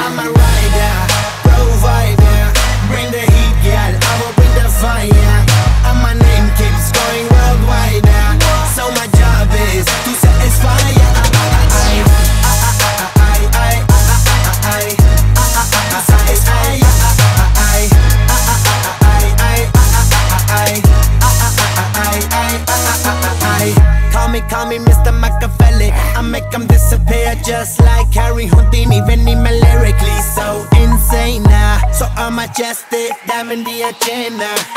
I'm a rider, provider. Bring the heat, girl, I will bring the fire. And my name keeps going worldwide. So my job is to satisfy ya. Call me Mr. Machiavelli. I make them disappear just like Harry Houdini. Venny me lyrically so insane now. So I'm majestic, diamond the agenda.